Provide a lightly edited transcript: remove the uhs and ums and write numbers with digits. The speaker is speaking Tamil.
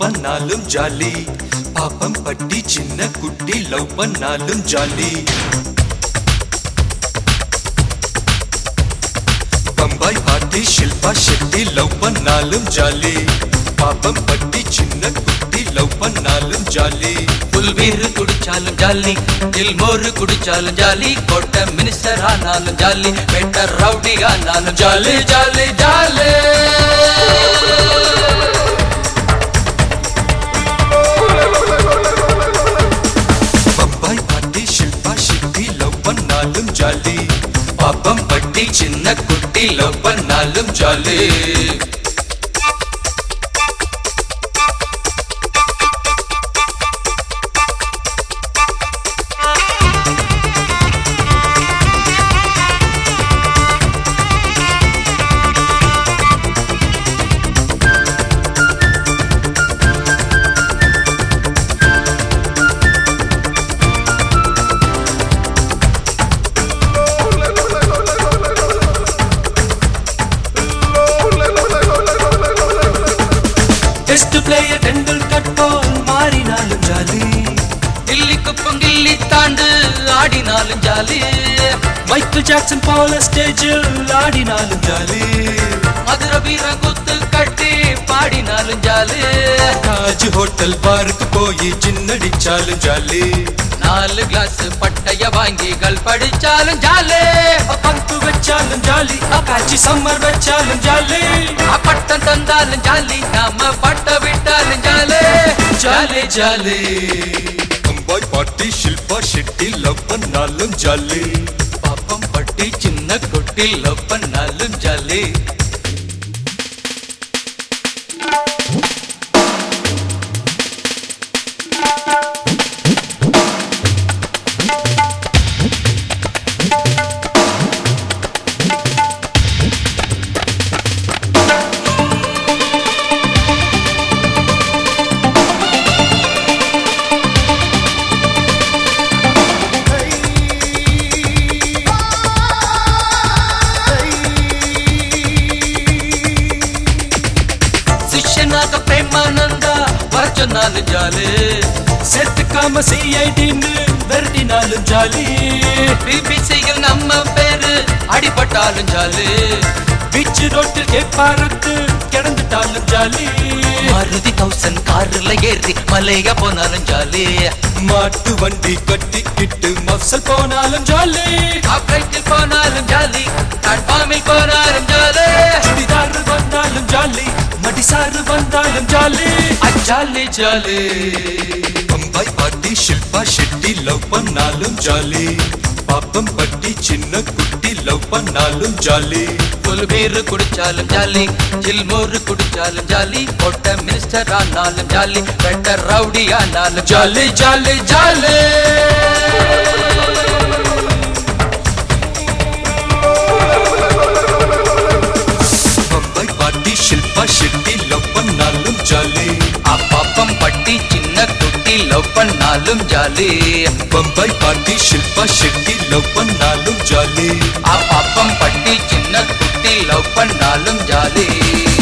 பண்ணாலும் ஜாலி. பாப்பம் பட்டி சின்ன குட்டி லவ் பண்ணாலும் ஜாலி. பம்பாய் பாட்டி ஷில்பா ஷெட்டி லவ் பண்ணாலும் ஜாலி. பாப்பம் பட்டி சின்ன குட்டி லவ் பண்ணாலும் ஜாலி. புல்வீரு குடிச்சாலும் ஜாலி, தில்மோரு குடிச்சாலும் ஜாலி, கோட்டை மினிஸ்டர் ஆனாலும் ஜாலி, பெட்டர் ரவுடி ஆனாலும் ஜாலி ஜாலி ஜாலி. பம்பாய் பாட்டி ஷில்பா ஷெட்டி லவ் பண்ணாலும் ஜாலி. பாப்பம் பட்டி சின்ன குட்டி லவ் பண்ணாலும் ஜாலி. டெஸ்ட் பிளேயர் டெண்டுல்கர் போல் மாறினாலும் ஜாலி. கில்லி குப்பம் கில்லி தாண்டு ஆடினாலும் ஜாலி. மைக்கேல் ஜாக்சன் போல ஸ்டேஜில் ஆடினாலும் ஜாலி. மதுரை வீரன் குத்து கட்டி பாடினாலும் ஜாலி. தாஜ் ஹோட்டல் பாருக்கு போய் சின்னடிச்சாலும் ஜாலி. 4 கிளாஸ் பட்டைய வாங்கிகள் படிச்சாலும் ஜாலி. பங்கு வச்சாலும் ஜாலி. அப்பாச்சி சம்மர் வச்சாலும் ஜாலி. பட்டம் தந்தாலும் ஜாலி, நாம பட்ட விட்டாலும் ஜாலி ஜாலி ஜாலி. பம்பாய் பாட்டி ஷில்பா ஷெட்டி லவ் பண்ணாலும் ஜாலி. பாப்பம் பட்டி சின்ன குட்டி லவ் பண்ணாலும் ஜாலி. சிஷ்யனாக பிரேமானந்தா வர சொன்னாலும் ஜாலி. சேர்த்துக்காம சிஐடின்னு விரட்டினாலும் ஜாலி. பிபிசியில் நம்ம பேரு அடிபட்டாலும் ஜாலி. பீச் ரோட்டில் கேப்பாரத்து கிடந்துட்டாலும் ஜாலி. மாருதி 1000 கார்ல ஏறி மலைய போனாலும் ஜாலி. மாட்டு வண்டி கட்டிக்கிட்டு மப்சல் போனாலும் ஜாலி. ஆப்ரைட்டில் போனாலும் ஜாலி, பிளாட்ஃபார்மில் போனாலும் ஜாலி. சுடிதார் வந்தாலும் ஜாலி. மடிசாறு வந்தாலும் ஜாலி. Jolly jolly. பம்பாய் பாட்டி ஷில்பா ஷெட்டி லவ் பண்ணாலும் ஜாலி. பாப்பம் பட்டி சின்ன குட்டி லவ் பண்ணாலும் ஜாலி. புல்வீரு குடிச்சாலும் ஜாலி, ஜில்மோரு குடிச்சாலும் ஜாலி, கோட்டை மினிஸ்டர் ஆனாலும் ஜாலி, பெட்டர் ரவுடி ஆனாலும் ஜாலி ஜாலி ஜாலி. பம்பாய் பாட்டி ஷில்பா ஷெட்டி லவ் பண்ணாலும் ஜாலி. பாப்பம் பட்டி சின்ன குட்டி லவ் பண்ணாலும் ஜாலி. பம்பாய் பாட்டி ஷில்பா ஷெட்டி லவ் பண்ணாலும் ஜாலி. பாப்பம் பட்டி சின்ன குட்டி லவ் பண்ணாலும் ஜாலி.